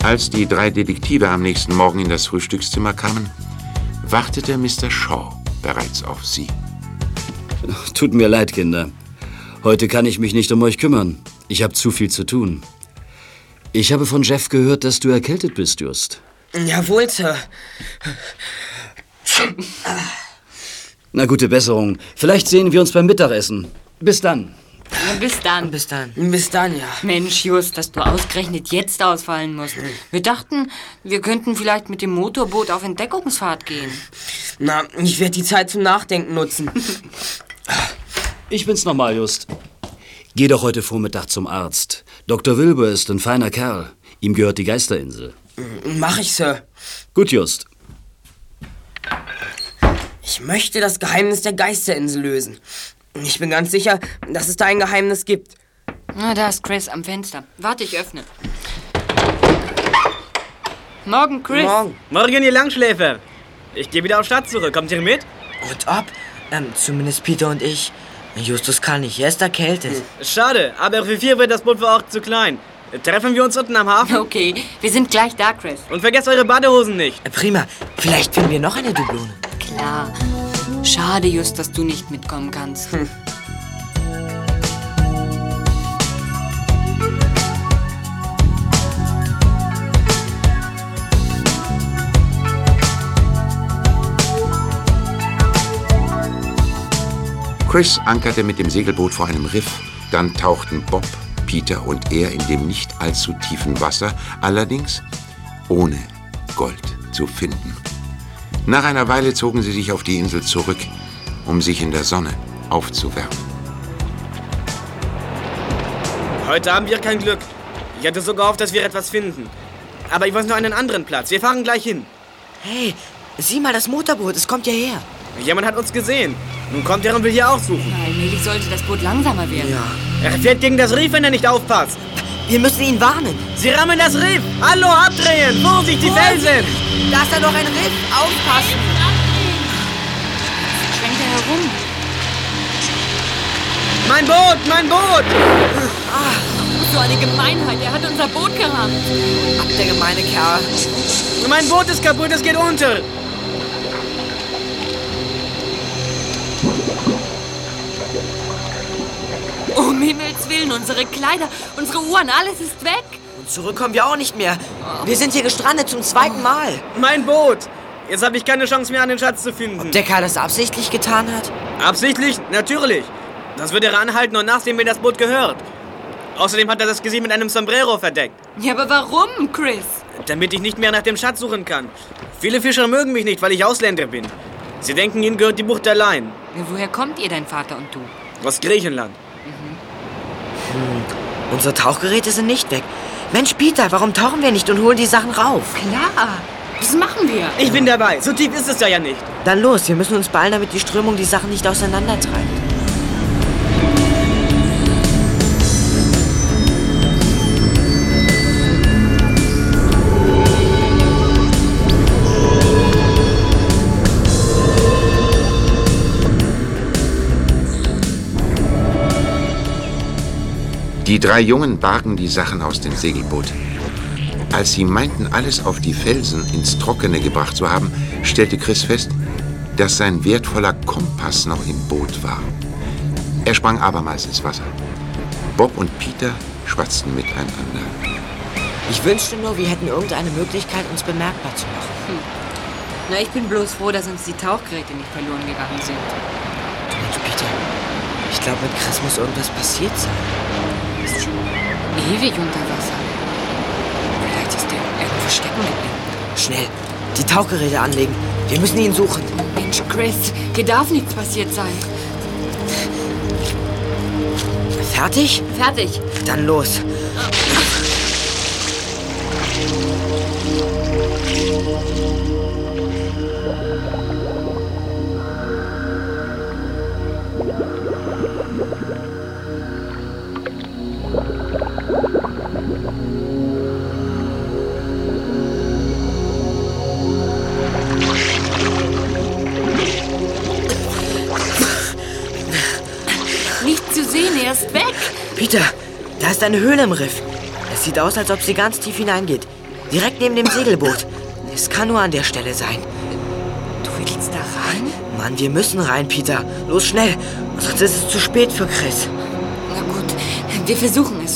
Als die 3 Detektive am nächsten Morgen in das Frühstückszimmer kamen, wartete Mr. Shaw bereits auf sie. Tut mir leid, Kinder. Heute kann ich mich nicht um euch kümmern. Ich habe zu viel zu tun. Ich habe von Jeff gehört, dass du erkältet bist, Just. Jawohl, Sir. Na, gute Besserung. Vielleicht sehen wir uns beim Mittagessen. Bis dann. Bis dann. Bis dann. Bis dann, ja. Mensch, Just, dass du ausgerechnet jetzt ausfallen musst. Wir dachten, wir könnten vielleicht mit dem Motorboot auf Entdeckungsfahrt gehen. Na, ich werde die Zeit zum Nachdenken nutzen. Ich bin's nochmal, Just. Geh doch heute Vormittag zum Arzt. Dr. Wilbur ist ein feiner Kerl. Ihm gehört die Geisterinsel. Mach ich, Sir. Gut, Just. Ich möchte das Geheimnis der Geisterinsel lösen. Ich bin ganz sicher, dass es da ein Geheimnis gibt. Na, da ist Chris am Fenster. Warte, ich öffne. Morgen, Chris. Morgen, ihr Langschläfer. Ich gehe wieder auf Stadt zurück. Kommt ihr mit? Und ob? Zumindest Peter und ich. Justus kann nicht, er ist erkältet. Schade, aber für 4 wird das Boot vor Ort zu klein. Treffen wir uns unten am Hafen? Okay, wir sind gleich da, Chris. Und vergesst eure Badehosen nicht. Prima, vielleicht finden wir noch eine Dublone. Klar. Schade, Just, dass du nicht mitkommen kannst. Chris ankerte mit dem Segelboot vor einem Riff. Dann tauchten Bob, Peter und er in dem nicht allzu tiefen Wasser, allerdings ohne Gold zu finden. Nach einer Weile zogen sie sich auf die Insel zurück, um sich in der Sonne aufzuwärmen. Heute haben wir kein Glück. Ich hatte so gehofft, dass wir etwas finden. Aber ich weiß noch einen anderen Platz. Wir fahren gleich hin. Hey, sieh mal das Motorboot, es kommt hierher. Jemand hat uns gesehen. Nun kommt er und will hier auch suchen. Allmählich sollte das Boot langsamer werden. Ja. Er fährt gegen das Riff, wenn er nicht aufpasst. Wir müssen ihn warnen. Sie rammen das Riff. Hallo, abdrehen. Vorsicht, die Felsen. Da ist da noch ein Riff. Aufpassen. Jetzt schwenkt er herum. Mein Boot, mein Boot. So eine Gemeinheit. Er hat unser Boot gerammt. Ab der gemeine Kerl. Mein Boot ist kaputt, es geht unter. Um Himmels Willen, unsere Kleider, unsere Uhren, alles ist weg. Und zurück kommen wir auch nicht mehr. Wir sind hier gestrandet zum 2. Mal. Mein Boot. Jetzt habe ich keine Chance mehr, an den Schatz zu finden. Ob der Kerl das absichtlich getan hat? Absichtlich? Natürlich. Das wird er anhalten und nachsehen, wem das Boot gehört. Außerdem hat er das Gesicht mit einem Sombrero verdeckt. Ja, aber warum, Chris? Damit ich nicht mehr nach dem Schatz suchen kann. Viele Fischer mögen mich nicht, weil ich Ausländer bin. Sie denken, ihnen gehört die Bucht allein. Ja, woher kommt ihr, dein Vater und du? Aus Griechenland. Unsere Tauchgeräte sind nicht weg. Mensch, Peter, warum tauchen wir nicht und holen die Sachen rauf? Klar, das machen wir. Ich bin dabei. So tief ist es ja nicht. Dann los, wir müssen uns beeilen, damit die Strömung die Sachen nicht auseinandertreibt. Die 3 Jungen bargen die Sachen aus dem Segelboot. Als sie meinten, alles auf die Felsen ins Trockene gebracht zu haben, stellte Chris fest, dass sein wertvoller Kompass noch im Boot war. Er sprang abermals ins Wasser. Bob und Peter schwatzten miteinander. Ich wünschte nur, wir hätten irgendeine Möglichkeit, uns bemerkbar zu machen. Na, ich bin bloß froh, dass uns die Tauchgeräte nicht verloren gegangen sind. Mensch, Peter, ich glaube, mit Chris muss irgendwas passiert sein. Ist schon ewig unter Wasser. Vielleicht ist er irgendwo stecken geblieben. Schnell, die Tauchgeräte anlegen. Wir müssen ihn suchen. Mensch, Chris, hier darf nichts passiert sein. Fertig? Fertig. Dann los. Nicht zu sehen, er ist weg. Peter, da ist eine Höhle im Riff. Es sieht aus, als ob sie ganz tief hineingeht. Direkt neben dem Segelboot. Es kann nur an der Stelle sein. Du willst da rein? Mann, wir müssen rein, Peter. Los, schnell. Sonst ist es zu spät für Chris. Na gut, wir versuchen es.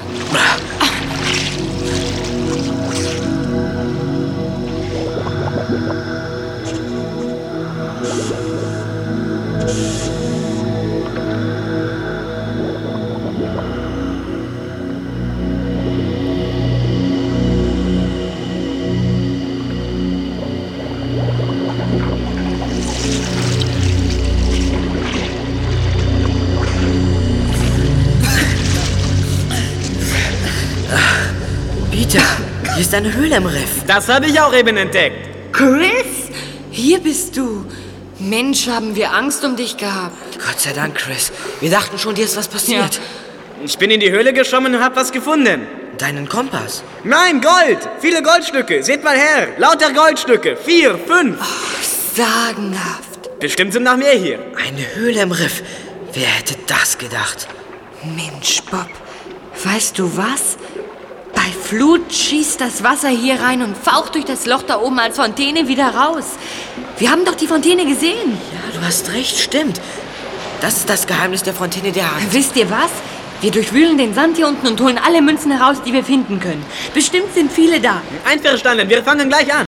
Peter, hier ist eine Höhle im Riff. Das habe ich auch eben entdeckt. Chris, hier bist du. Mensch, haben wir Angst um dich gehabt. Gott sei Dank, Chris. Wir dachten schon, dir ist was passiert. Ich bin in die Höhle geschwommen und habe was gefunden. Deinen Kompass. Nein, Gold! Viele Goldstücke. Seht mal her. Lauter Goldstücke. 4, 5. Sagenhaft. Bestimmt sind noch mehr hier. Eine Höhle im Riff. Wer hätte das gedacht? Mensch, Bob, weißt du was? Bei Flut schießt das Wasser hier rein und faucht durch das Loch da oben als Fontäne wieder raus. Wir haben doch die Fontäne gesehen. Ja, du hast recht, stimmt. Das ist das Geheimnis der Fontäne der Hand. Wisst ihr was? Wir durchwühlen den Sand hier unten und holen alle Münzen heraus, die wir finden können. Bestimmt sind viele da. Einverstanden, wir fangen gleich an.